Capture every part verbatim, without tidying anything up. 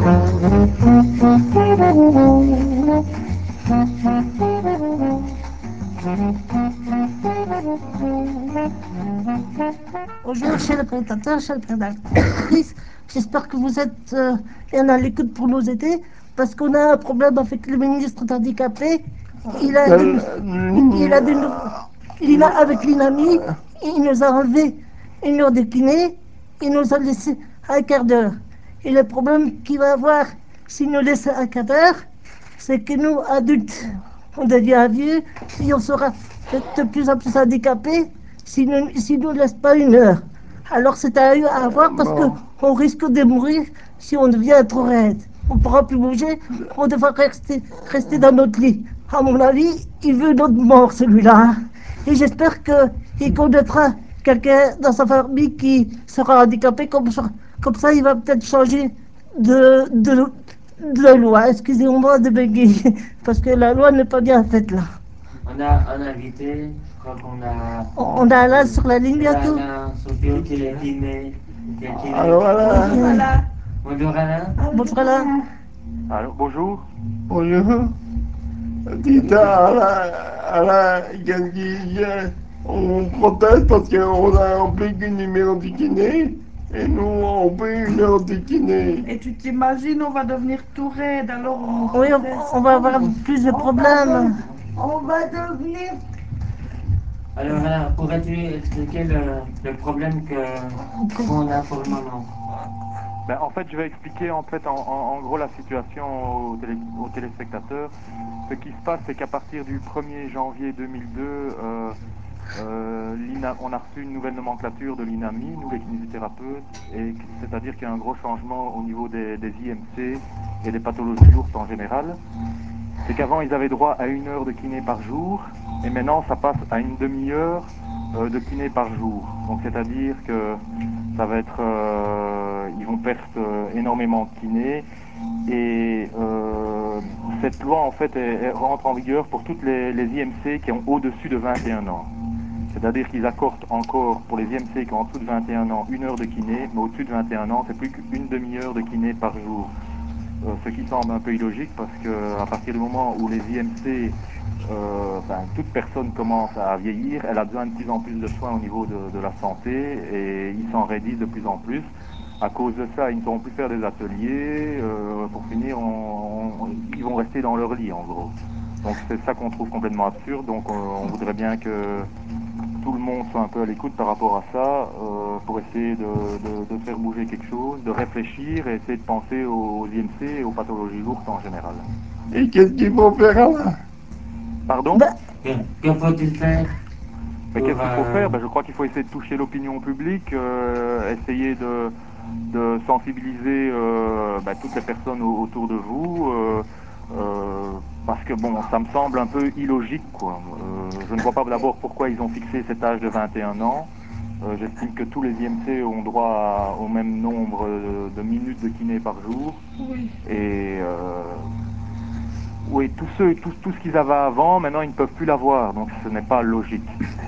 Bonjour, chez le présentateur, chez le présentatrice. J'espère que vous êtes euh, bien à l'écoute pour nous aider, parce qu'on a un problème avec le ministre handicapé. Il a, de, il a, de, il a avec l'INAMI, il nous a enlevé une heure de kiné, il nous a laissé un quart d'heure. Et le problème qu'il va avoir s'il nous laisse un quart d'heure, c'est que nous, adultes, on devient vieux et on sera de, de plus en plus handicapés s'il ne si nous laisse pas une heure. Alors c'est à eux à voir parce qu'on risque de mourir si on devient trop raide. On ne pourra plus bouger, on devra rester, rester dans notre lit. À mon avis, il veut notre mort celui-là. Et j'espère qu'il connaîtra quelqu'un dans sa famille qui sera handicapé, comme ça, comme ça il va peut-être changer de, de, de la loi. Excusez-moi de bégayer, parce que la loi n'est pas bien faite là. On a un invité, je crois qu'on a. On a Alain sur la ligne bientôt. Alain Sophie qui est kiné. Qui est kiné. Alors voilà. Bonjour Alain. Bonjour Alain. Bonjour Alain. Allô, bonjour. Bonjour. Dites à Alain, Alain, qu'est-ce qu'il y a? On proteste parce qu'on a rempli qu'une numéro du kiné et nous on paye une heure du kiné. Et tu t'imagines, on va devenir tout raide, alors on Oui, on, proteste. on va avoir plus de problèmes. On va devenir... Alors Alain, pourrais-tu expliquer le, le problème que qu'on a pour le moment? Ben, en fait, je vais expliquer en fait en, en- en gros la situation aux, télé- aux téléspectateurs. Ce qui se passe, c'est qu'à partir du premier janvier deux mille deux, euh, euh, l'INA on a reçu une nouvelle nomenclature de l'INAMI, nous les kinésithérapeutes, et que- c'est-à-dire qu'il y a un gros changement au niveau des, des I M C et des pathologies lourdes en général. C'est qu'avant, ils avaient droit à une heure de kiné par jour, et maintenant, ça passe à une demi-heure euh, de kiné par jour. Donc, c'est-à-dire que ça va être, euh, ils vont perdre euh, énormément de kiné, et euh, cette loi, en fait, elle, elle rentre en vigueur pour toutes les, les I M C qui ont au-dessus de vingt et un ans. C'est-à-dire qu'ils accordent encore pour les I M C qui ont en dessous de vingt et un ans une heure de kiné, mais au-dessus de vingt et un ans, c'est plus qu'une demi-heure de kiné par jour. Euh, ce qui semble un peu illogique parce que à partir du moment où les I M C, euh, enfin, toute personne commence à vieillir, elle a besoin de plus en plus de soins au niveau de, de la santé et ils s'enraidissent de plus en plus. À cause de ça, ils ne pourront plus faire des ateliers. Euh, pour finir, on, on, ils vont rester dans leur lit en gros. Donc c'est ça qu'on trouve complètement absurde. Donc on, on voudrait bien que tout le monde soit un peu à l'écoute par rapport à ça, euh, pour essayer de, de, de faire bouger quelque chose, de réfléchir et essayer de penser aux I M C et aux pathologies lourdes en général. Et qu'est-ce qu'il faut faire Alain? Pardon? Ben, Que, que faut-il faire Mais pour... qu'est-ce qu'il faut Euh... faire? Ben, je crois qu'il faut essayer de toucher l'opinion publique, euh, essayer de, de sensibiliser euh, ben, toutes les personnes au- autour de vous, euh, euh, parce que bon, ça me semble un peu illogique, quoi. Euh, je ne vois pas d'abord pourquoi ils ont fixé cet âge de vingt et un ans. Euh, J'estime que tous les I M C ont droit à- au même nombre de, de minutes de kiné par jour. Oui. Et euh, oui, tous ceux, tout, tout ce qu'ils avaient avant, maintenant ils ne peuvent plus l'avoir, donc ce n'est pas logique.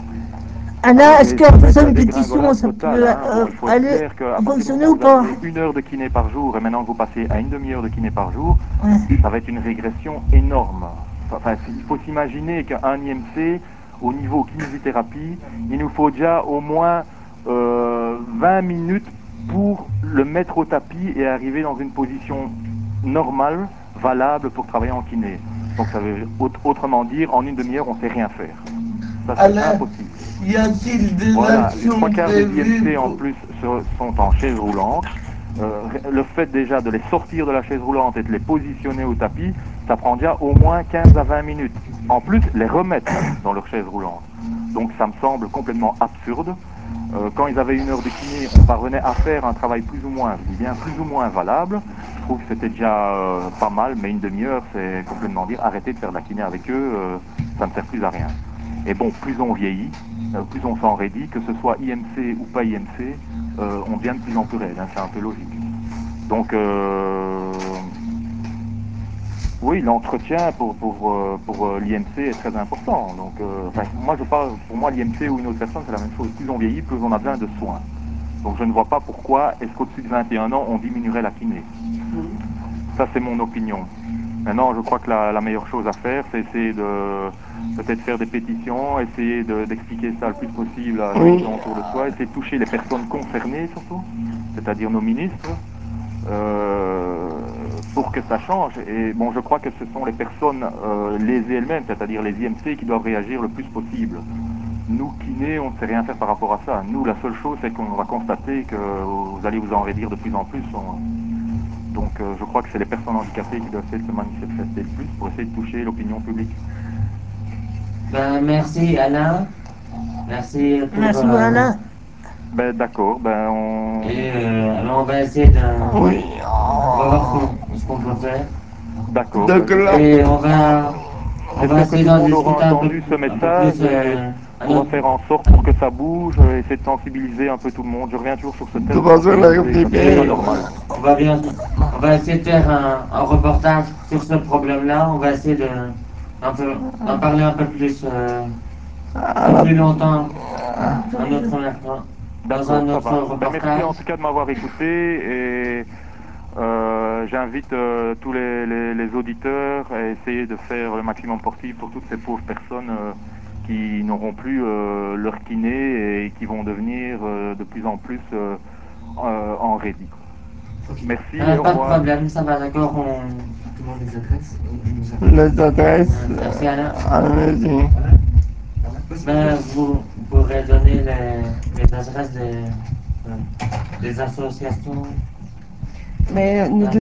Alain, est-ce Et qu'en ça va être faisant la une pétition, dégringolade ça totale. peut Hein. Bon, euh, il faut être aller clair qu'à partir du fonctionner moment ou où vous pas? aviez une heure de kiné par jour et maintenant vous passez à une demi-heure de kiné par jour, Ouais. ça va être une régression énorme. Enfin, il faut s'imaginer qu'un I M C, au niveau kinésithérapie, il nous faut déjà au moins euh, vingt minutes pour le mettre au tapis et arriver dans une position normale, valable pour travailler en kiné. Donc ça veut autrement dire, en une demi-heure, on ne sait rien faire. Ça, c'est Alain, impossible. y a-t-il des Voilà, les trois actions quarts des I M prévues C en pour... plus se- sont en chaise roulante. Euh, le fait déjà de les sortir de la chaise roulante et de les positionner au tapis, ça prend déjà au moins quinze à vingt minutes. En plus, les remettre dans leur chaise roulante. Donc ça me semble complètement absurde. Euh, quand ils avaient une heure de kiné, on parvenait à faire un travail plus ou moins, je dis bien plus ou moins valable. Je trouve que c'était déjà euh, pas mal, mais une demi-heure, c'est complètement dire arrêtez de faire de la kiné avec eux, euh, ça ne sert plus à rien. Et bon, plus on vieillit, euh, plus on s'enraidit, que ce soit I M C ou pas I M C, euh, on devient de plus en plus raide, hein, c'est un peu logique. Donc, euh, oui, l'entretien pour, pour, euh, pour euh, l'I M C est très important. Donc, euh, enfin, moi, je parle, pour moi, l'I M C ou une autre personne, c'est la même chose. Plus on vieillit, plus on a besoin de soins. Donc, je ne vois pas pourquoi, est-ce qu'au-dessus de vingt et un ans, on diminuerait la kiné. Ça, c'est mon opinion. Maintenant, je crois que la, la meilleure chose à faire, c'est essayer de peut-être faire des pétitions, essayer de- d'expliquer ça le plus possible à ceux qui Oui, sont autour de soi, essayer de toucher les personnes concernées surtout, c'est-à-dire nos ministres, euh, pour que ça change. Et bon, je crois que ce sont les personnes euh, lésées elles-mêmes, c'est-à-dire les I M C, qui doivent réagir le plus possible. Nous, kinés, on ne sait rien faire par rapport à ça. Nous, la seule chose, c'est qu'on va constater que vous allez vous enraidir de plus en plus. On- Donc, euh, je crois que c'est les personnes handicapées qui doivent essayer de se manifester le plus pour essayer de toucher l'opinion publique. Ben, merci Alain. Merci pour. Merci, euh, Alain. Ben, d'accord, ben, on... et euh, alors on va essayer de. oui. On va voir ce qu'on ce qu'on peut faire. D'accord, ben, Donc là, j'espère Et on va. On va j'espère que essayer tout le d'en monde aura discuter un peu, entendu ce un peu plus message et euh, à on va notre. faire en sorte pour que ça bouge, euh, essayer de sensibiliser un peu tout le monde. Je reviens toujours sur ce de thème parce façon que à je la sais que c'est pas Et bien. normal. on va bien. On va essayer de faire un, un reportage sur ce problème-là. On va essayer de. Un peu, d'en parler un peu plus. euh, un peu plus longtemps. Un autre, dans D'accord, un ça autre va. Ben, merci reportage. en tout cas de m'avoir écouté et euh, j'invite euh, tous les, les, les auditeurs à essayer de faire le maximum possible pour toutes ces pauvres personnes euh, qui n'auront plus euh, leur kiné et qui vont devenir euh, de plus en plus euh, euh, en rédit. Merci Euh, et au pas de revoir. problème, ça va, d'accord. On... Demande les adresses. Les adresses Euh, Merci Alain. à la maison. Ben, vous, vous pourrez donner les, les adresses des, euh, des associations. Mais nous